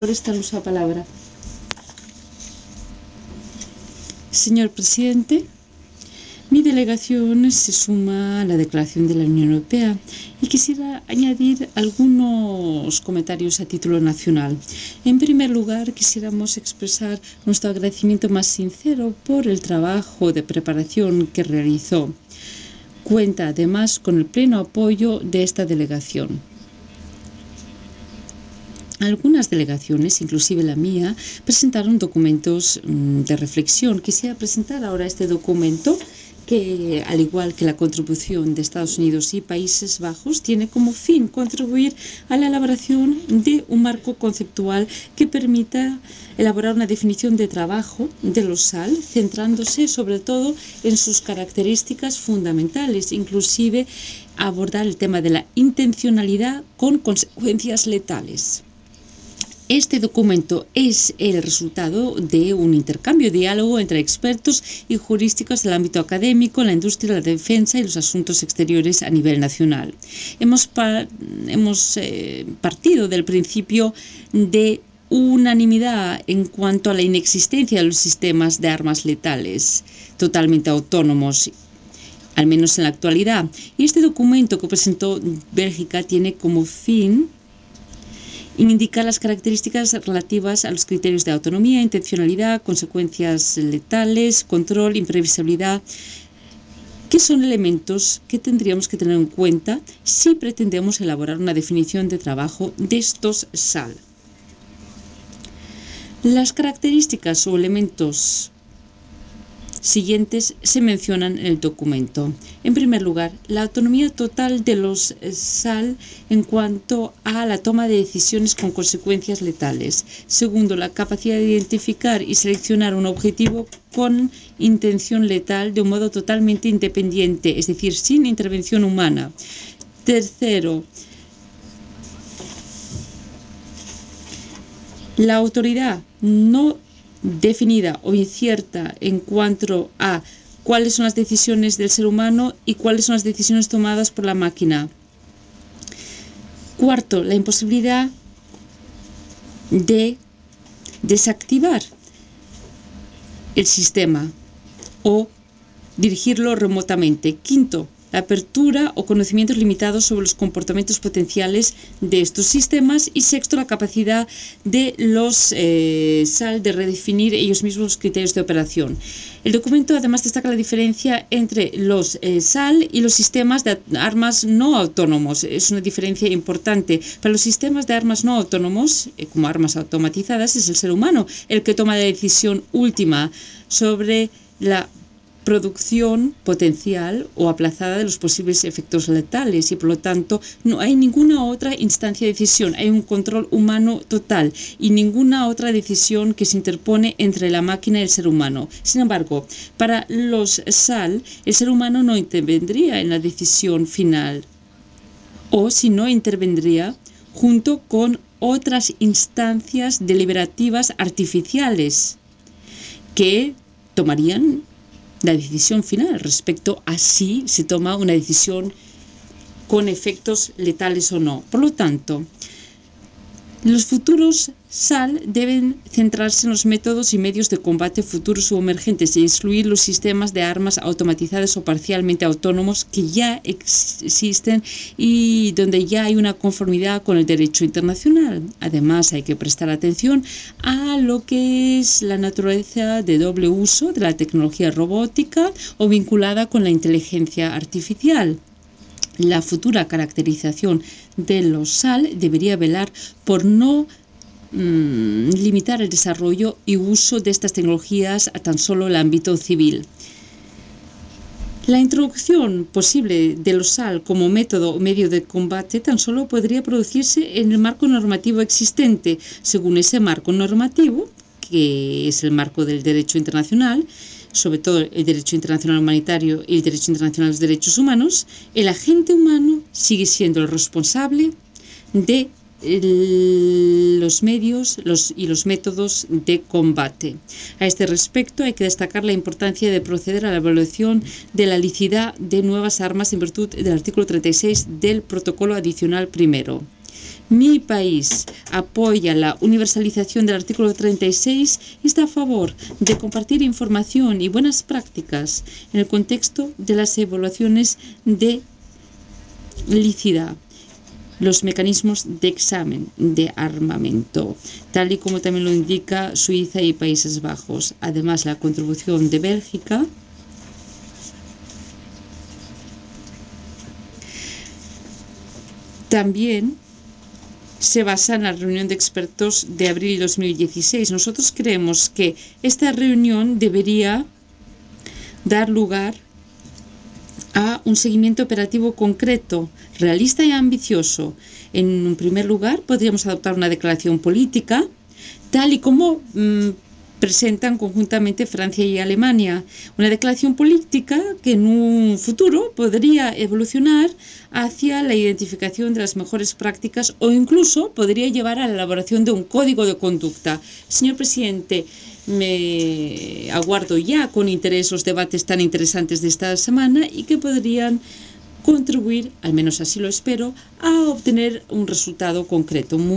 Está uso la palabra. Señor presidente, mi delegación se suma a la declaración de la Unión Europea y quisiera añadir algunos comentarios a título nacional. En primer lugar, quisiéramos expresar nuestro agradecimiento más sincero por el trabajo de preparación que realizó. Cuenta además con el pleno apoyo de esta delegación. Algunas delegaciones, inclusive la mía, presentaron documentos de reflexión. Quisiera presentar ahora este documento que, al igual que la contribución de Estados Unidos y Países Bajos, tiene como fin contribuir a la elaboración de un marco conceptual que permita elaborar una definición de trabajo de los SAL, centrándose sobre todo en sus características fundamentales, inclusive abordar el tema de la intencionalidad con consecuencias letales. Este documento es el resultado de un intercambio, diálogo entre expertos y jurísticos del ámbito académico, la industria, la defensa y los asuntos exteriores a nivel nacional. Hemos partido del principio de unanimidad en cuanto a la inexistencia de los sistemas de armas letales totalmente autónomos, al menos en la actualidad. Y este documento que presentó Bélgica tiene como fin indicar las características relativas a los criterios de autonomía, intencionalidad, consecuencias letales, control, imprevisibilidad, que son elementos que tendríamos que tener en cuenta si pretendemos elaborar una definición de trabajo de estos SAL. Las características o elementos siguientes se mencionan en el documento. En primer lugar, la autonomía total de los SAL en cuanto a la toma de decisiones con consecuencias letales. Segundo, la capacidad de identificar y seleccionar un objetivo con intención letal de un modo totalmente independiente, es decir, sin intervención humana. Tercero, la autoridad no definida o incierta en cuanto a cuáles son las decisiones del ser humano y cuáles son las decisiones tomadas por la máquina. Cuarto, la imposibilidad de desactivar el sistema o dirigirlo remotamente. Quinto, la apertura o conocimientos limitados sobre los comportamientos potenciales de estos sistemas. Y sexto, la capacidad de los SAL de redefinir ellos mismos los criterios de operación. El documento además destaca la diferencia entre los SAL y los sistemas de armas no autónomos. Es una diferencia importante. Para los sistemas de armas no autónomos, como armas automatizadas, es el ser humano el que toma la decisión última sobre la producción potencial o aplazada de los posibles efectos letales y por lo tanto no hay ninguna otra instancia de decisión, hay un control humano total y ninguna otra decisión que se interpone entre la máquina y el ser humano. Sin embargo, para los SAL, el ser humano no intervendría en la decisión final, o si no intervendría junto con otras instancias deliberativas artificiales que tomarían la decisión final respecto a si se toma una decisión con efectos letales o no. Por lo tanto, los futuros SAL deben centrarse en los métodos y medios de combate futuros o emergentes y excluir los sistemas de armas automatizadas o parcialmente autónomos que ya existen y donde ya hay una conformidad con el derecho internacional. Además, hay que prestar atención a lo que es la naturaleza de doble uso de la tecnología robótica o vinculada con la inteligencia artificial. La futura caracterización de los SAL debería velar por no limitar el desarrollo y uso de estas tecnologías a tan solo el ámbito civil. La introducción posible de los SAL como método o medio de combate tan solo podría producirse en el marco normativo existente. Según ese marco normativo, que es el marco del derecho internacional, sobre todo el derecho internacional humanitario y el derecho internacional de los derechos humanos, el agente humano sigue siendo el responsable de los medios y los métodos de combate. A este respecto, hay que destacar la importancia de proceder a la evaluación de la licidad de nuevas armas en virtud del artículo 36 del Protocolo Adicional Primero. Mi país apoya la universalización del artículo 36 y está a favor de compartir información y buenas prácticas en el contexto de las evaluaciones de licidad, los mecanismos de examen de armamento, tal y como también lo indica Suiza y Países Bajos. Además, la contribución de Bélgica también se basa en la reunión de expertos de abril de 2016. Nosotros creemos que esta reunión debería dar lugar a un seguimiento operativo concreto, realista y ambicioso. En un primer lugar, podríamos adoptar una declaración política, tal y como presentan conjuntamente Francia y Alemania. Una declaración política que en un futuro podría evolucionar hacia la identificación de las mejores prácticas o incluso podría llevar a la elaboración de un código de conducta. Señor presidente, me aguardo ya con interés los debates tan interesantes de esta semana y que podrían contribuir, al menos así lo espero, a obtener un resultado concreto.